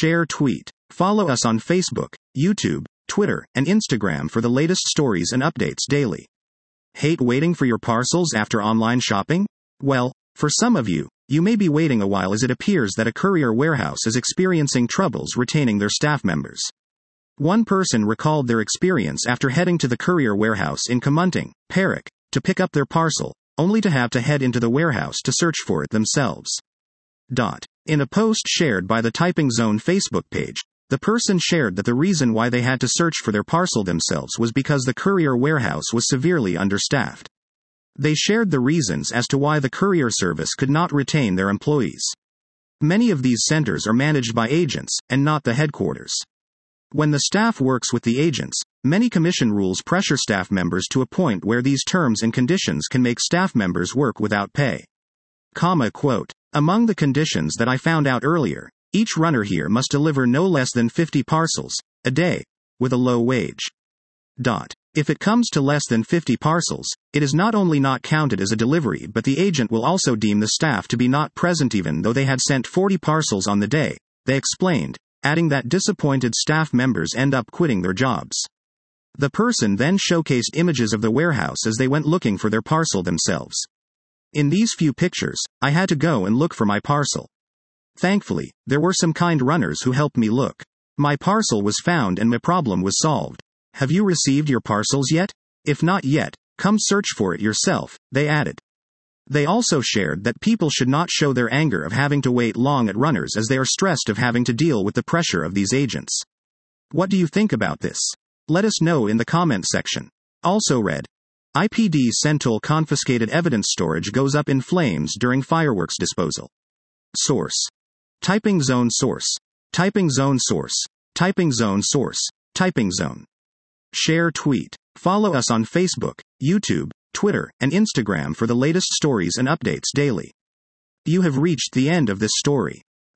Share tweet. Follow us on Facebook, YouTube, Twitter, and Instagram for the latest stories and updates daily. Hate waiting for your parcels after online shopping? Well, for some of you, you may be waiting a while as it appears that a courier warehouse is experiencing troubles retaining their staff members. One person recalled their experience after heading to the courier warehouse in Kamunting, Perak, to pick up their parcel, only to have to head into the warehouse to search for it themselves. In a post shared by the Typing Zone Facebook page, the person shared that the reason why they had to search for their parcel themselves was because the courier warehouse was severely understaffed. They shared the reasons as to why the courier service could not retain their employees. Many of these centers are managed by agents, and not the headquarters. When the staff works with the agents, many commission rules pressure staff members to a point where these terms and conditions can make staff members work without pay. Quote, among the conditions that I found out earlier, each runner here must deliver no less than 50 parcels a day, with a low wage. If it comes to less than 50 parcels, it is not only not counted as a delivery, but the agent will also deem the staff to be not present even though they had sent 40 parcels on the day, they explained, adding that disappointed staff members end up quitting their jobs. The person then showcased images of the warehouse as they went looking for their parcel themselves. In these few pictures, I had to go and look for my parcel. Thankfully, there were some kind runners who helped me look. My parcel was found and my problem was solved. Have you received your parcels yet? If not yet, come search for it yourself, they added. They also shared that people should not show their anger of having to wait long at runners as they are stressed of having to deal with the pressure of these agents. What do you think about this? Let us know in the comment section. Also read. IPD Sentul confiscated evidence storage goes up in flames during fireworks disposal. Source. Typing Zone source. Typing Zone source. Typing Zone source. Typing Zone. Share tweet. Follow us on Facebook, YouTube, Twitter, and Instagram for the latest stories and updates daily. You have reached the end of this story.